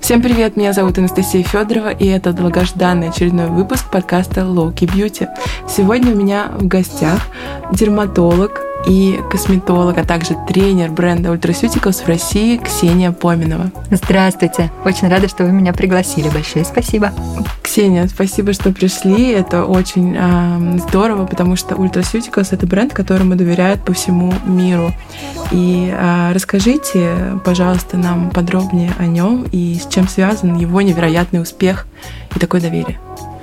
Всем привет, меня зовут Анастасия Федорова, и это долгожданный очередной выпуск подкаста Low-Key Beauty. Сегодня у меня в гостях дерматолог и косметолог, а также тренер бренда Ultraceuticals в России Ксения Поминова. Здравствуйте! Очень рада, что вы меня пригласили. Большое спасибо. Ксения, спасибо, что пришли. Это очень здорово, потому что Ultraceuticals — это бренд, которому доверяют по всему миру. И расскажите, пожалуйста, нам подробнее о нем и с чем связан его невероятный успех и такое доверие.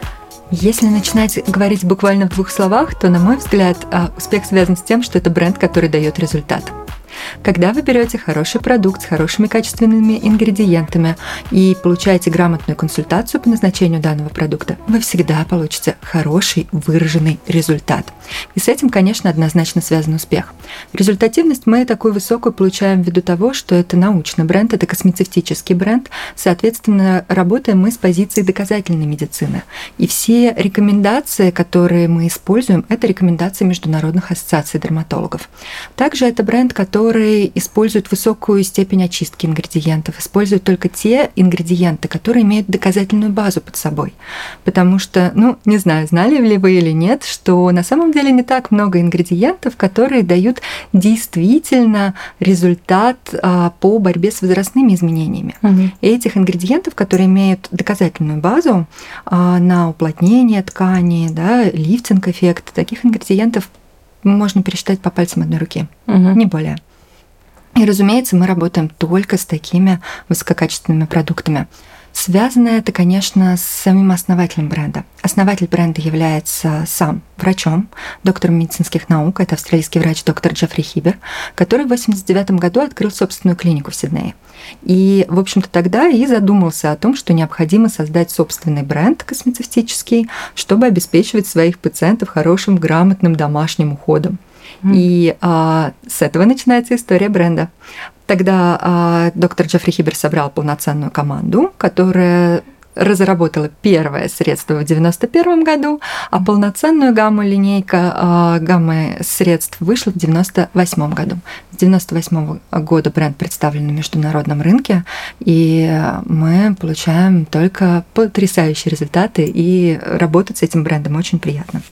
Если начинать говорить буквально в двух словах, то, на мой взгляд, успех связан с тем, что это бренд, который дает результат. Когда вы берете хороший продукт с хорошими качественными ингредиентами и получаете грамотную консультацию по назначению данного продукта, вы всегда получите хороший выраженный результат. И с этим, конечно, однозначно связан успех. Результативность мы такую высокую получаем ввиду того, что это научный бренд, это косметический бренд, соответственно, работаем мы с позиции доказательной медицины. И все рекомендации, которые мы используем, это рекомендации международных ассоциаций дерматологов. Также это бренд, который использует высокую степень очистки ингредиентов, использует только те ингредиенты, которые имеют доказательную базу под собой. Потому что, не знаю, знали ли вы или нет, что на самом деле не так много ингредиентов, которые дают действительно результат по борьбе с возрастными изменениями. И этих ингредиентов, которые имеют доказательную базу на уплотнение ткани, лифтинг-эффект, таких ингредиентов можно пересчитать по пальцам одной руки, не более. И, разумеется, мы работаем только с такими высококачественными продуктами. Связано это, конечно, с самим основателем бренда. Основатель бренда является сам врачом, доктором медицинских наук, это австралийский врач доктор Джеффри Хибер, который в 1989 году открыл собственную клинику в Сиднее. И, в общем-то, тогда и задумался о том, что необходимо создать собственный бренд косметический, чтобы обеспечивать своих пациентов хорошим, грамотным домашним уходом. И с этого начинается история бренда. Тогда доктор Джеффри Хибер собрал полноценную команду, которая разработала первое средство в 1991 году, а полноценную гаммы средств вышла в 1998 году. С 1998 года бренд представлен на международном рынке, и мы получаем только потрясающие результаты, и работать с этим брендом очень приятно.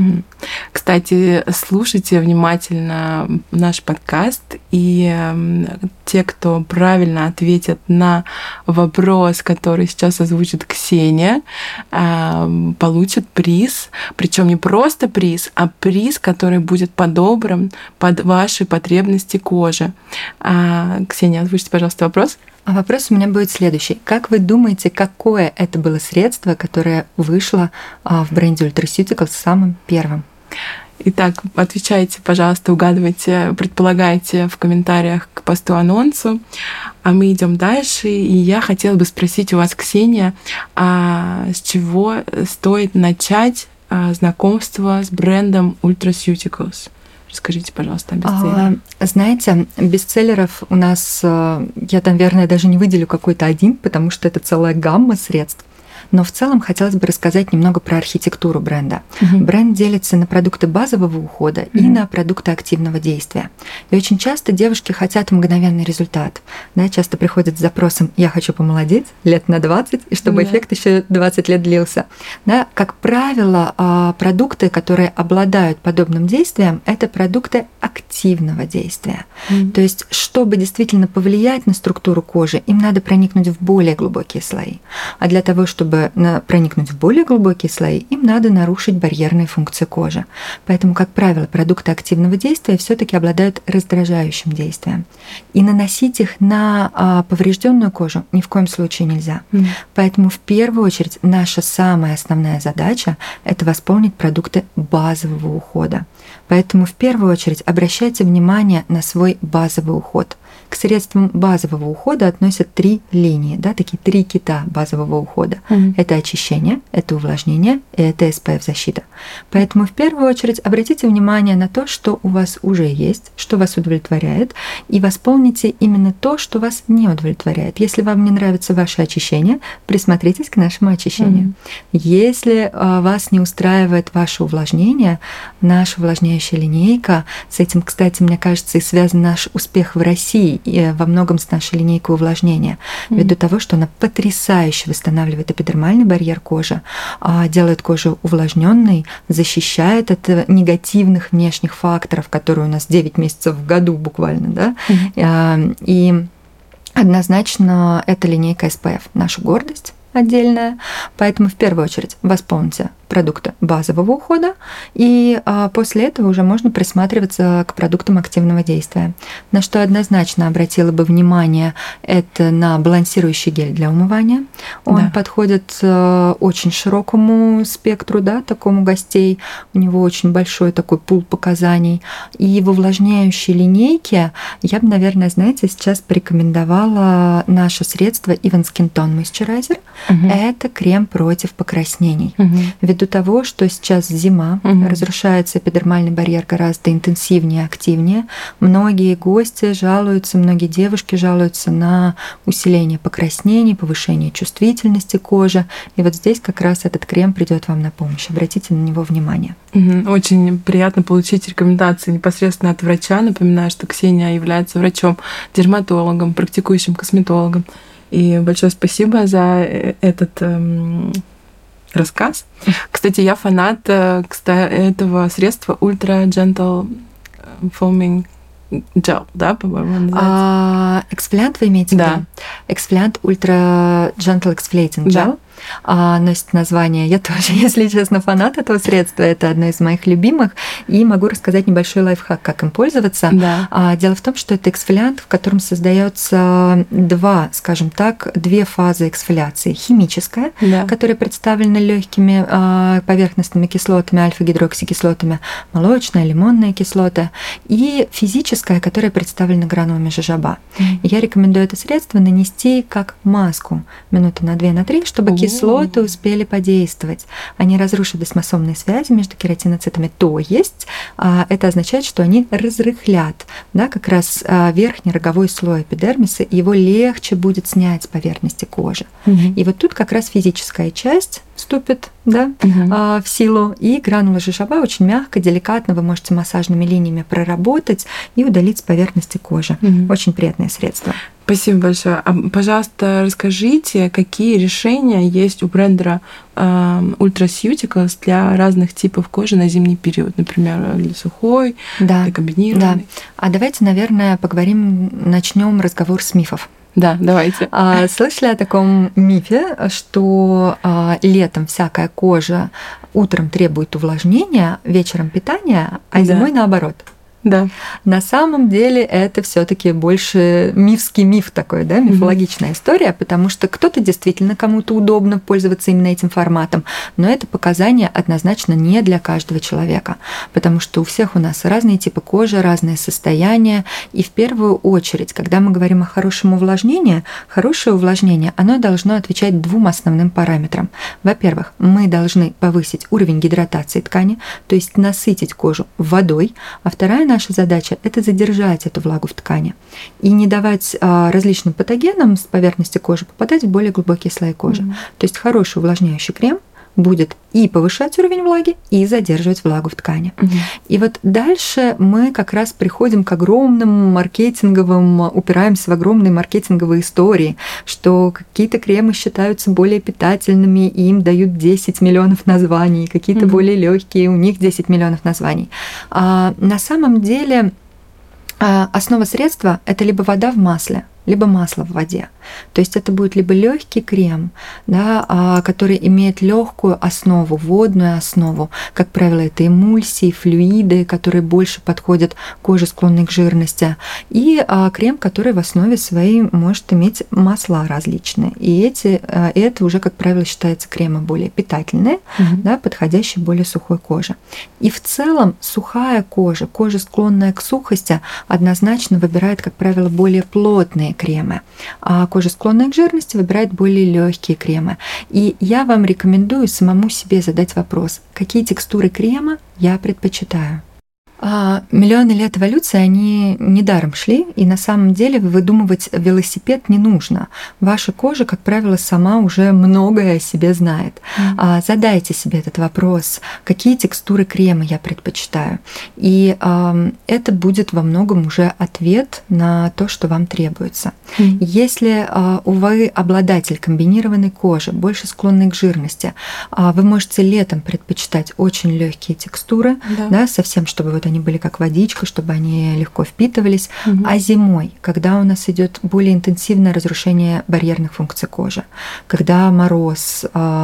Кстати, слушайте внимательно наш подкаст, и те, кто правильно ответит на вопрос, который сейчас озвучит Ксения, получат приз. Причем не просто приз, а приз, который будет подобран под ваши потребности кожи. Ксения, озвучите, пожалуйста, вопрос. А вопрос у меня будет следующий. Как вы думаете, какое это было средство, которое вышло в бренде Ultraceuticals самым первым? Итак, отвечайте, пожалуйста, угадывайте, предполагайте в комментариях к посту-анонсу. А мы идем дальше. И я хотела бы спросить у вас, Ксения, с чего стоит начать знакомство с брендом Ultraceuticals? Расскажите, пожалуйста, о бестселлерах. Знаете, бестселлеров у нас, я, наверное, даже не выделю какой-то один, потому что это целая гамма средств. Но в целом хотелось бы рассказать немного про архитектуру бренда. Бренд делится на продукты базового ухода и на продукты активного действия. И очень часто девушки хотят мгновенный результат. Часто приходят с запросом «я хочу помолодеть лет на 20, и чтобы эффект еще 20 лет длился». Как правило, продукты, которые обладают подобным действием, это продукты активного действия. То есть, чтобы действительно повлиять на структуру кожи, им надо проникнуть в более глубокие слои. А для того, чтобы проникнуть в более глубокие слои, им надо нарушить барьерные функции кожи. Поэтому, как правило, продукты активного действия все-таки обладают раздражающим действием. И наносить их на поврежденную кожу ни в коем случае нельзя. Поэтому в первую очередь наша самая основная задача – это восполнить продукты базового ухода. Поэтому в первую очередь обращайте внимание на свой базовый уход. К средствам базового ухода относят 3 линии, такие 3 кита базового ухода. Это очищение, это увлажнение и это SPF-защита. Поэтому в первую очередь обратите внимание на то, что у вас уже есть, что вас удовлетворяет, и восполните именно то, что вас не удовлетворяет. Если вам не нравится ваше очищение, присмотритесь к нашему очищению. Если вас не устраивает ваше увлажнение, наша увлажняющая линейка, с этим, кстати, мне кажется, и связан наш успех в России связанный во многом с нашей линейкой увлажнения, ввиду того, что она потрясающе восстанавливает эпидермальный барьер кожи, делает кожу увлажненной, защищает от негативных внешних факторов, которые у нас 9 месяцев в году буквально, да, и однозначно эта линейка SPF наша гордость отдельная, поэтому в первую очередь восполните продукты базового ухода, и после этого уже можно присматриваться к продуктам активного действия. На что однозначно обратила бы внимание, это на балансирующий гель для умывания. Он подходит очень широкому спектру, да, такому гостей. У него очень большой такой пул показаний. И в увлажняющей линейке я бы, наверное, знаете, сейчас порекомендовала наше средство Even Skin Tone Moisturizer. Это крем против покраснений. Ввиду того, что сейчас зима, разрушается эпидермальный барьер гораздо интенсивнее, активнее. Многие гости жалуются, многие девушки жалуются на усиление покраснений, повышение чувствительности кожи. И вот здесь как раз этот крем придет вам на помощь. Обратите на него внимание. Очень приятно получить рекомендации непосредственно от врача. Напоминаю, что Ксения является врачом-дерматологом, практикующим косметологом. И большое спасибо за этот рассказ. Кстати, я фанат этого средства Ultra Gentle Foaming Gel, да, по-моему, называется? Эксфолиант вы имеете в виду? Да. Эксфолиант Ultra Gentle Exfoliating Gel. Носит название. Я тоже, если честно, фанат этого средства. Это одно из моих любимых. И могу рассказать небольшой лайфхак, как им пользоваться. Дело в том, что это эксфолиант, в котором создается две фазы эксфоляции. Химическая, которая представлена легкими поверхностными кислотами, альфа-гидроксикислотами, молочная, лимонная кислота, и физическая, которая представлена гранулами жожоба. Я рекомендую это средство нанести как маску минуты на 2-3, чтобы кислоты успели подействовать. Они разрушат десмосомные связи между кератиноцитами. То есть это означает, что они разрыхлят, да, как раз верхний роговой слой эпидермиса, и его легче будет снять с поверхности кожи. И вот тут как раз физическая часть вступит, да, в силу, и гранула жожоба очень мягко, деликатно вы можете массажными линиями проработать и удалить с поверхности кожи. Очень приятное средство. Спасибо большое. Пожалуйста, расскажите, какие решения есть у бренда Ultraceuticals для разных типов кожи на зимний период, например, для сухой, для комбинированной. Давайте, наверное, начнем разговор с мифов. Да, давайте. Слышали о таком мифе, что летом всякая кожа утром требует увлажнения, вечером питания, а зимой наоборот? Да. На самом деле это все-таки больше мифский миф такой, да, мифологичная история, потому что кто-то действительно, кому-то удобно пользоваться именно этим форматом, но это показание однозначно не для каждого человека, потому что у всех у нас разные типы кожи, разные состояния, и в первую очередь, когда мы говорим о хорошем увлажнении, хорошее увлажнение, оно должно отвечать двум основным параметрам. Во-первых, мы должны повысить уровень гидратации ткани, то есть насытить кожу водой, а вторая наша задача – это задержать эту влагу в ткани и не давать различным патогенам с поверхности кожи попадать в более глубокие слои кожи. То есть хороший увлажняющий крем будет и повышать уровень влаги, и задерживать влагу в ткани. И вот дальше мы как раз приходим к огромным упираемся в огромные маркетинговые истории, что какие-то кремы считаются более питательными, и им дают 10 миллионов названий, какие-то более легкие, у них 10 миллионов названий. На самом деле основа средства – это либо вода в масле, либо масло в воде. То есть это будет либо легкий крем, да, который имеет легкую основу, водную основу. Как правило, это эмульсии, флюиды, которые больше подходят коже, склонной к жирности. И крем, который в основе своей может иметь масла различные. И это уже, как правило, считается кремы более питательные, да, подходящие более сухой коже. И в целом сухая кожа, склонная к сухости, однозначно выбирает, как правило, более плотные кремы, а кожа, склонная к жирности, выбирает более легкие кремы. И я вам рекомендую самому себе задать вопрос, какие текстуры крема я предпочитаю. Миллионы лет эволюции, они недаром шли, и на самом деле выдумывать велосипед не нужно. Ваша кожа, как правило, сама уже многое о себе знает. Задайте себе этот вопрос, какие текстуры крема я предпочитаю. И это будет во многом уже ответ на то, что вам требуется. Если вы обладатель комбинированной кожи, больше склонный к жирности, вы можете летом предпочитать очень легкие текстуры, да, совсем, чтобы вот они были как водичка, чтобы они легко впитывались. А зимой, когда у нас идет более интенсивное разрушение барьерных функций кожи, когда мороз,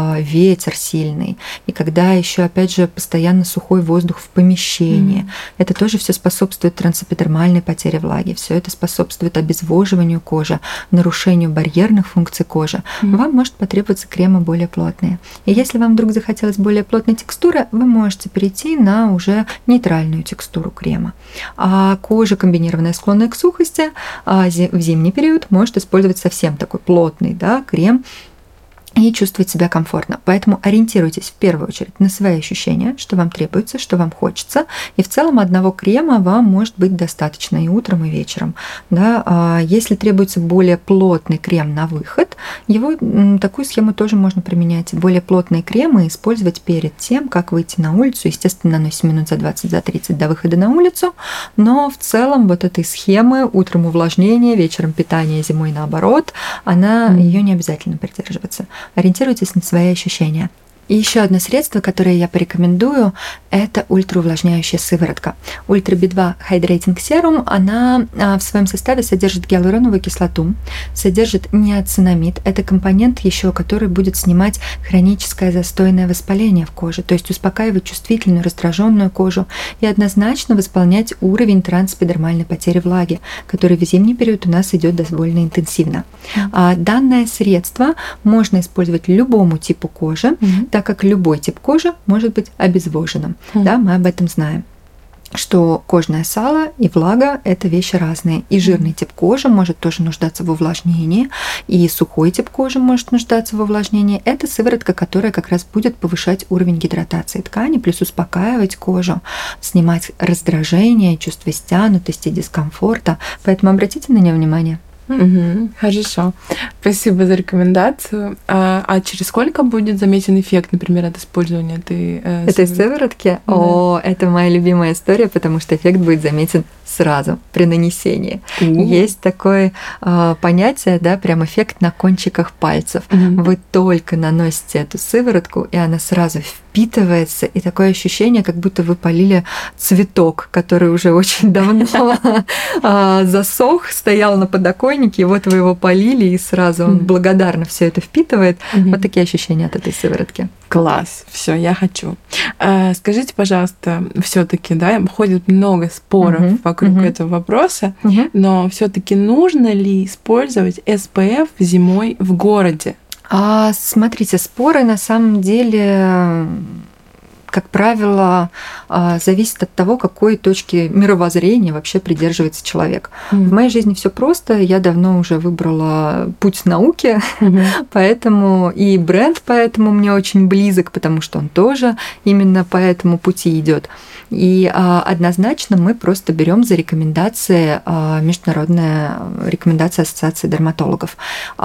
ветер сильный, и когда еще, опять же, постоянно сухой воздух в помещении, это тоже все способствует трансэпидермальной потере влаги, все это способствует обезвоживанию кожи, нарушению барьерных функций кожи. Вам может потребоваться кремы более плотные. И если вам вдруг захотелось более плотной текстуры, вы можете перейти на уже нейтральную текстуру крема. А кожа комбинированная, склонная к сухости, в зимний период может использовать совсем такой плотный, да, крем и чувствовать себя комфортно. Поэтому ориентируйтесь в первую очередь на свои ощущения, что вам требуется, что вам хочется. И в целом одного крема вам может быть достаточно и утром, и вечером. Да? Если требуется более плотный крем на выход, такую схему тоже можно применять. Более плотные кремы использовать перед тем, как выйти на улицу. Естественно, наносим минут за 20, за 30 до выхода на улицу. Но в целом вот этой схемы утром увлажнение, вечером питание, зимой наоборот, ее не обязательно придерживаться. Ориентируйтесь на свои ощущения. И еще одно средство, которое я порекомендую, это ультраувлажняющая сыворотка. Ультра B2 Hydrating Serum, она в своем составе содержит гиалуроновую кислоту, содержит неоцинамид. Это компонент еще, который будет снимать хроническое застойное воспаление в коже, то есть успокаивать чувствительную, раздраженную кожу и однозначно восполнять уровень трансэпидермальной потери влаги, который в зимний период у нас идет довольно интенсивно. Данное средство можно использовать любому типу кожи, так как любой тип кожи может быть обезвоженным. Да, мы об этом знаем, что кожное сало и влага – это вещи разные. И жирный тип кожи может тоже нуждаться в увлажнении, и сухой тип кожи может нуждаться в увлажнении. Это сыворотка, которая как раз будет повышать уровень гидратации ткани, плюс успокаивать кожу, снимать раздражение, чувство стянутости, дискомфорта. Поэтому обратите на нее внимание. Хорошо. Спасибо за рекомендацию. А через сколько будет заметен эффект, например, от использования этой сыворотки? Да. Это моя любимая история, потому что эффект будет заметен сразу при нанесении. Есть такое понятие, да, прям эффект на кончиках пальцев. Вы только наносите эту сыворотку, и она сразу впитывается, и такое ощущение, как будто вы полили цветок, который уже очень давно засох, стоял на подоконнике, и вот вы его полили, и сразу он благодарно все это впитывает. Вот такие ощущения от этой сыворотки. Класс, все, я хочу. Скажите, пожалуйста, все-таки, да, ходит много споров вокруг этого вопроса, но все-таки нужно ли использовать SPF зимой в городе? Смотрите, споры на самом деле, как правило, зависит от того, какой точки мировоззрения вообще придерживается человек. В моей жизни все просто. Я давно уже выбрала путь науки, поэтому и бренд поэтому мне очень близок, потому что он тоже именно по этому пути идет. И однозначно мы просто берем за рекомендации международная рекомендация Ассоциации дерматологов.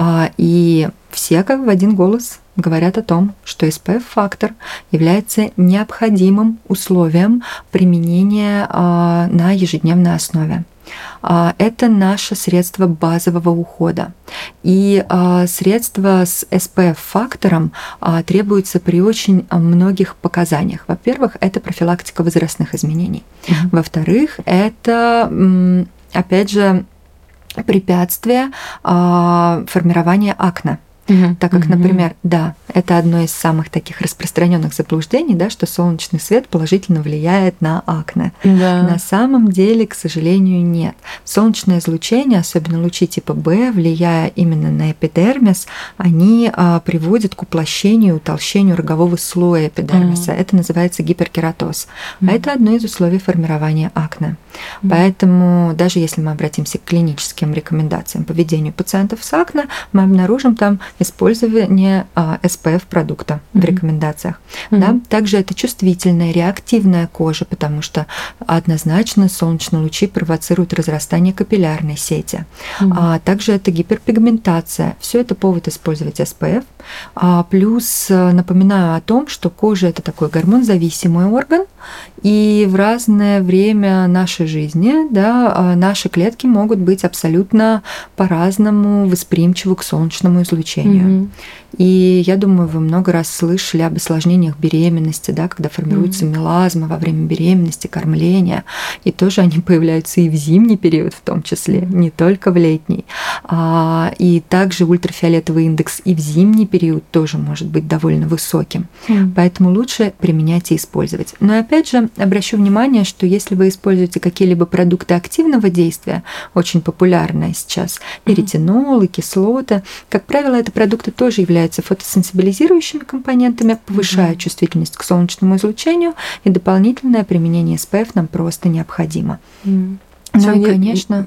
И все как в один голос говорят о том, что SPF-фактор является необходимым условием применения на ежедневной основе. Это наше средство базового ухода. И средства с SPF-фактором требуются при очень многих показаниях. Во-первых, это профилактика возрастных изменений. Во-вторых, это, опять же, препятствие формирования акне. Так как, например, да, это одно из самых таких распространенных заблуждений, да, что солнечный свет положительно влияет на акне. Да. На самом деле, к сожалению, нет. Солнечное излучение, особенно лучи типа В, влияя именно на эпидермис, они приводят к уплощению, утолщению рогового слоя эпидермиса. Это называется гиперкератоз. А это одно из условий формирования акне. Поэтому даже если мы обратимся к клиническим рекомендациям по ведению пациентов с акне, мы обнаружим там использование SPF продукта в рекомендациях. Да? Также это чувствительная, реактивная кожа, потому что однозначно солнечные лучи провоцируют разрастание капиллярной сети. Также это гиперпигментация. Все это повод использовать SPF. Плюс напоминаю о том, что кожа – это такой гормонзависимый орган, и в разное время нашей жизни, да, наши клетки могут быть абсолютно по-разному восприимчивы к солнечному излучению. И я думаю, вы много раз слышали об осложнениях беременности, да, когда формируются мелазмы во время беременности, кормления, и тоже они появляются и в зимний период в том числе, не только в летний. И также ультрафиолетовый индекс и в зимний период тоже может быть довольно высоким. Поэтому лучше применять и использовать. Но опять же, обращу внимание, что если вы используете какие-либо продукты активного действия, очень популярные сейчас, и ретинол, и кислоты, как правило, это продукты тоже являются фотосенсибилизирующими компонентами, повышают чувствительность к солнечному излучению, и дополнительное применение SPF нам просто необходимо. Ну и, конечно...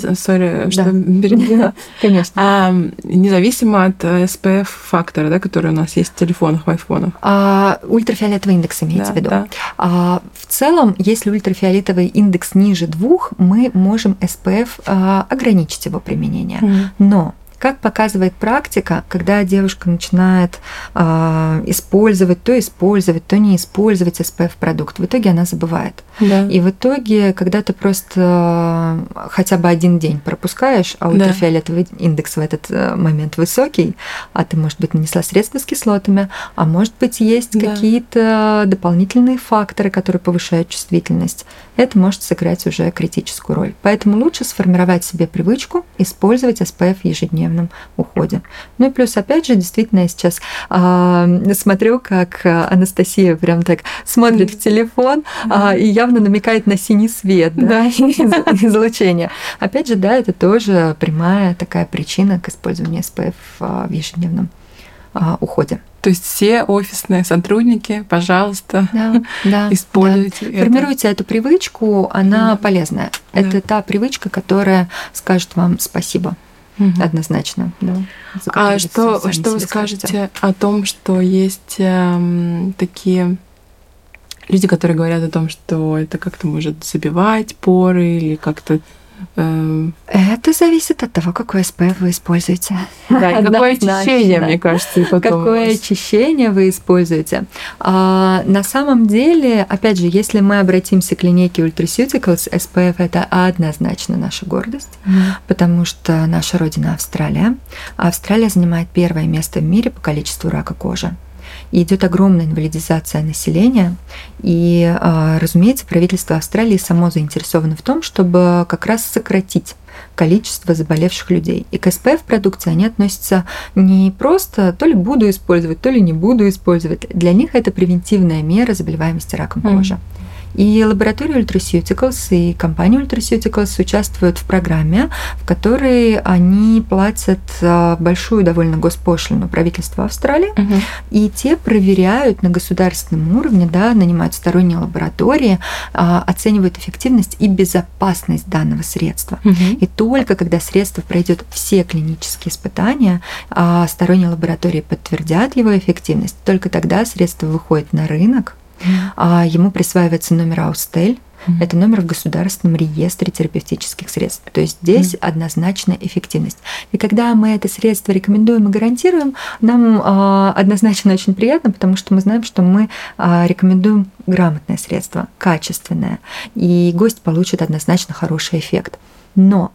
Конечно. Независимо от SPF-фактора, да, который у нас есть в телефонах, в айфонах. Ультрафиолетовый индекс имеется в виду. Да. В целом, если ультрафиолетовый индекс ниже 2, мы можем SPF ограничить его применение. Но как показывает практика, когда девушка начинает использовать, то не использовать SPF-продукт, в итоге она забывает. Да. И в итоге, когда ты просто хотя бы один день пропускаешь, а ультрафиолетовый индекс в этот момент высокий, а ты, может быть, нанесла средства с кислотами, а может быть, есть какие-то дополнительные факторы, которые повышают чувствительность, это может сыграть уже критическую роль. Поэтому лучше сформировать себе привычку использовать SPF в ежедневном уходе. Ну и плюс, опять же, действительно, я сейчас смотрю, как Анастасия прям так смотрит в телефон и явно намекает на синий свет, излучения. Опять же, да, это тоже прямая такая причина к использованию SPF в ежедневном уходе. То есть все офисные сотрудники, пожалуйста, используйте это. Формируйте эту привычку, она полезная. Это та привычка, которая скажет вам спасибо. Однозначно. Да. А что вы скажете о том, что есть такие люди, которые говорят о том, что это как-то может забивать поры или как-то... Это зависит от того, какой SPF вы используете. Да, и какое очищение, мне кажется, и потом. Какое очищение вы используете. На самом деле, опять же, если мы обратимся к линейке Ultraceuticals, SPF – это однозначно наша гордость, потому что наша родина Австралия. Австралия занимает первое место в мире по количеству рака кожи. И идет огромная инвалидизация населения. И, разумеется, правительство Австралии само заинтересовано в том, чтобы как раз сократить количество заболевших людей. И к SPF-продукции они относятся не просто то ли буду использовать, то ли не буду использовать. Для них это превентивная мера заболеваемости раком кожи. И лаборатория Ultraceuticals и компания Ultraceuticals участвуют в программе, в которой они платят большую довольно госпошлину правительству Австралии, и те проверяют на государственном уровне, нанимают сторонние лаборатории, оценивают эффективность и безопасность данного средства. И только когда средство пройдет все клинические испытания, сторонние лаборатории подтвердят его эффективность, только тогда средство выходит на рынок. Ему присваивается номер Аустель. Это номер в государственном реестре терапевтических средств. То есть здесь однозначно эффективность. И когда мы это средство рекомендуем и гарантируем, нам однозначно очень приятно, потому что мы знаем, что мы рекомендуем грамотное средство, качественное, и гость получит однозначно хороший эффект. Но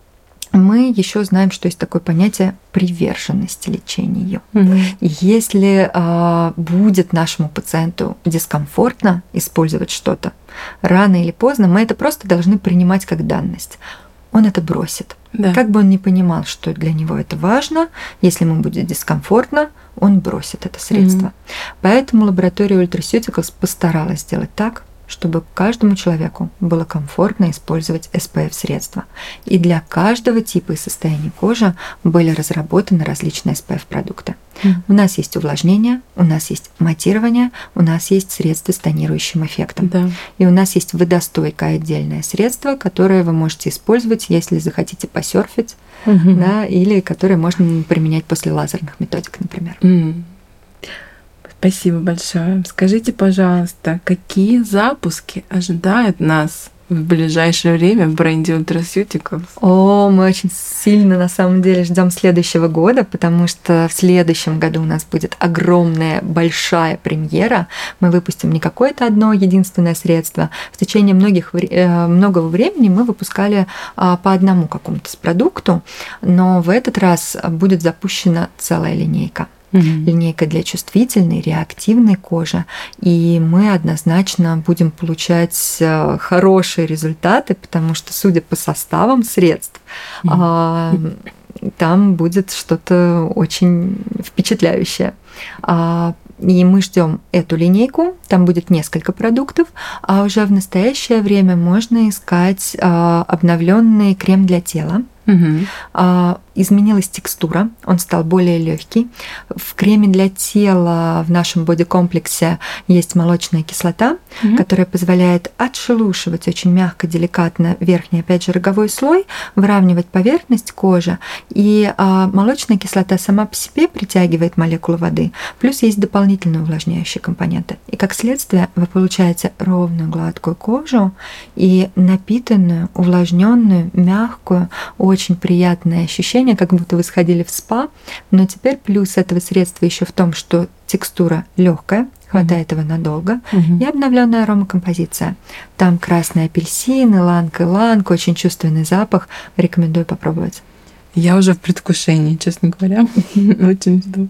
мы еще знаем, что есть такое понятие приверженности лечению. И если будет нашему пациенту дискомфортно использовать что-то, рано или поздно мы это просто должны принимать как данность. Он это бросит. Да. Как бы он ни понимал, что для него это важно, если ему будет дискомфортно, он бросит это средство. Поэтому лаборатория Ultraceuticals постаралась сделать так, чтобы каждому человеку было комфортно использовать SPF-средства. И для каждого типа и состояния кожи были разработаны различные SPF-продукты. У нас есть увлажнение, у нас есть матирование, у нас есть средства с тонирующим эффектом. Да. И у нас есть водостойкое отдельное средство, которое вы можете использовать, если захотите посерфить да, или которые можно применять после лазерных методик, например. Спасибо большое. Скажите, пожалуйста, какие запуски ожидают нас в ближайшее время в бренде Ultraceuticals? Мы очень сильно на самом деле ждем следующего года, потому что в следующем году у нас будет огромная, большая премьера. Мы выпустим не какое-то одно единственное средство. В течение многого времени мы выпускали по одному какому-то продукту, но в этот раз будет запущена целая линейка. Линейка для чувствительной, реактивной кожи, и мы однозначно будем получать хорошие результаты, потому что, судя по составам средств, там будет что-то очень впечатляющее. И мы ждем эту линейку, там будет несколько продуктов, а уже в настоящее время можно искать обновленный крем для тела. Изменилась текстура, он стал более легкий. В креме для тела в нашем бодикомплексе есть молочная кислота, которая позволяет отшелушивать очень мягко, деликатно верхний, опять же, роговой слой, выравнивать поверхность кожи. И молочная кислота сама по себе притягивает молекулы воды, плюс есть дополнительные увлажняющие компоненты. И как следствие вы получаете ровную, гладкую кожу и напитанную, увлажненную, мягкую, очень приятное ощущение, как будто вы сходили в спа. Но теперь плюс этого средства еще в том, что текстура легкая, хватает его надолго, и обновленная аромакомпозиция. Там красный апельсин, иланг, очень чувственный запах. Рекомендую попробовать. Я уже в предвкушении, честно говоря. Очень жду.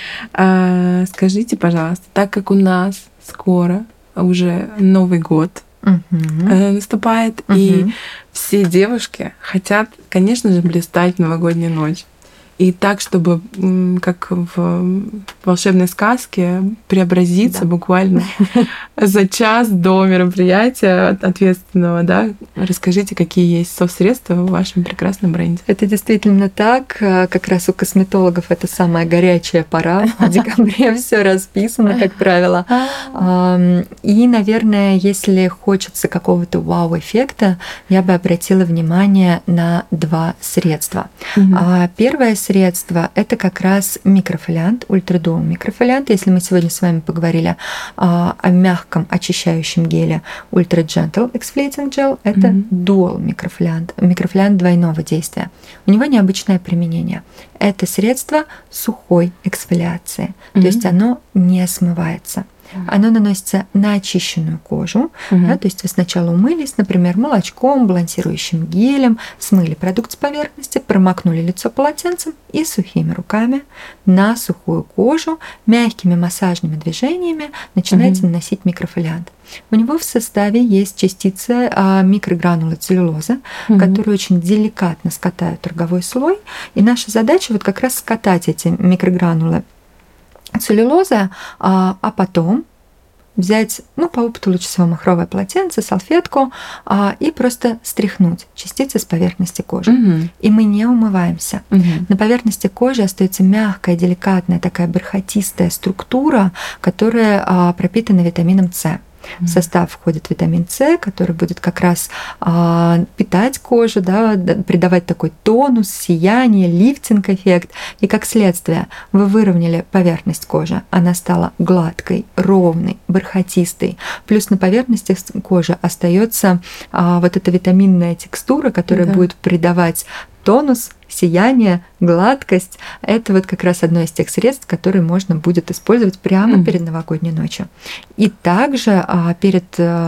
Скажите, пожалуйста, так как у нас скоро уже Новый год наступает, и все девушки хотят, конечно же, блистать в новогоднюю ночь. И так, чтобы, как в волшебной сказке, преобразиться буквально за час до мероприятия ответственного, да? Расскажите, какие есть софт-средства в вашем прекрасном бренде. Это действительно так. Как раз у косметологов это самая горячая пора. В декабре все расписано, как правило. И, наверное, если хочется какого-то вау-эффекта, я бы обратила внимание на два средства. Первое средство – это как раз микрофолиант, ультрадуал микрофолиант. Если мы сегодня с вами поговорили о мягком очищающем геле Ultra Gentle Exfoliating Gel, это дуал микрофолиант, микрофолиант двойного действия. У него необычное применение. Это средство сухой эксфолиации, то есть оно не смывается. Оно наносится на очищенную кожу, да, то есть вы сначала умылись, например, молочком, балансирующим гелем, смыли продукт с поверхности, промокнули лицо полотенцем и сухими руками на сухую кожу мягкими массажными движениями начинаете наносить микрофолиант. У него в составе есть частицы микрогранулы целлюлозы, которые очень деликатно скатают роговой слой, и наша задача вот как раз скатать эти микрогранулы целлюлоза, а потом взять, по опыту лучесово-махровое полотенце, салфетку и просто стряхнуть частицы с поверхности кожи. И мы не умываемся. На поверхности кожи остается мягкая, деликатная, такая бархатистая структура, которая пропитана витамином С. В состав входит витамин С, который будет как раз питать кожу, да, придавать такой тонус, сияние, лифтинг-эффект. И как следствие вы выровняли поверхность кожи. Она стала гладкой, ровной, бархатистой. Плюс на поверхности кожи остается вот эта витаминная текстура, которая будет придавать тонус, сияние, гладкость. Это вот как раз одно из тех средств, которые можно будет использовать прямо перед новогодней ночью. И также перед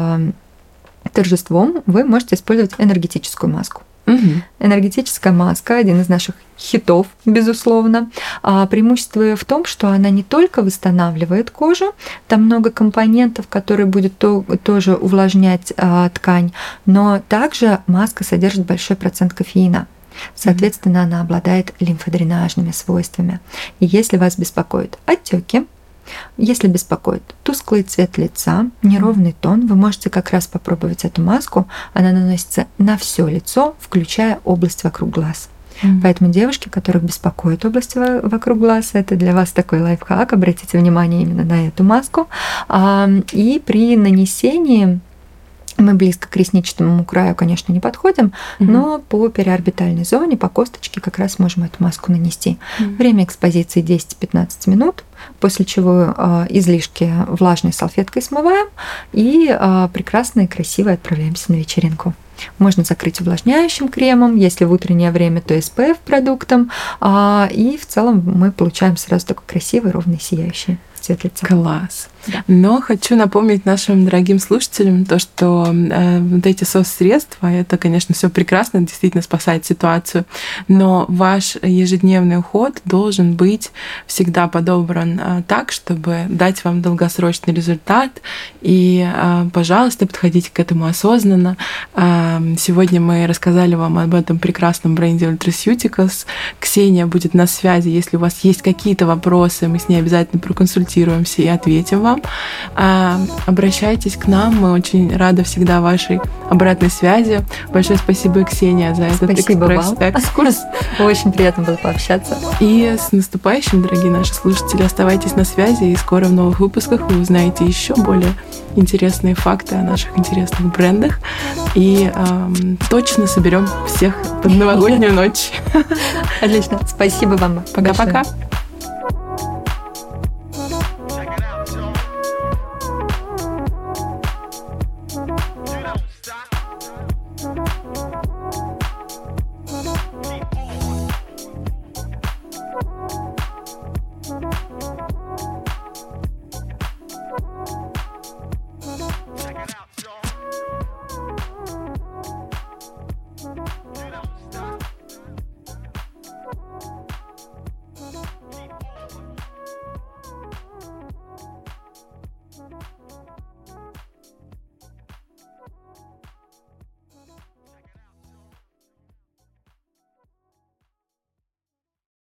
торжеством вы можете использовать энергетическую маску. Энергетическая маска – один из наших хитов, безусловно. Преимущество в том, что она не только восстанавливает кожу, там много компонентов, которые будут тоже увлажнять ткань, но также маска содержит большой процент кофеина. Соответственно, она обладает лимфодренажными свойствами. И если вас беспокоят отеки, если беспокоит тусклый цвет лица, неровный тон, вы можете как раз попробовать эту маску. Она наносится на все лицо, включая область вокруг глаз. Поэтому девушки, которых беспокоит область вокруг глаз, это для вас такой лайфхак. Обратите внимание именно на эту маску. И при нанесении Мы близко к ресничному краю, конечно, не подходим, но по периорбитальной зоне, по косточке как раз можем эту маску нанести. Время экспозиции 10-15 минут, после чего излишки влажной салфеткой смываем и прекрасно и красиво отправляемся на вечеринку. Можно закрыть увлажняющим кремом, если в утреннее время, то SPF продуктом, и в целом мы получаем сразу такой красивый, ровный, сияющий цвет лица. Класс. Да. Но хочу напомнить нашим дорогим слушателям то, что вот эти соцсредства, это, конечно, все прекрасно, действительно спасает ситуацию, но ваш ежедневный уход должен быть всегда подобран так, чтобы дать вам долгосрочный результат. И, пожалуйста, подходите к этому осознанно. Сегодня мы рассказали вам об этом прекрасном бренде Ultraceuticals. Ксения будет на связи. Если у вас есть какие-то вопросы, мы с ней обязательно проконсультируемся и ответим вам. Обращайтесь к нам, мы очень рады всегда вашей обратной связи. Большое спасибо, Ксения, за этот экскурс. Очень приятно было пообщаться. И с наступающим, дорогие наши слушатели, оставайтесь на связи, и скоро в новых выпусках вы узнаете еще более интересные факты о наших интересных брендах. И точно соберем всех под новогоднюю ночь. Отлично. Спасибо вам. Пока-пока. Stop.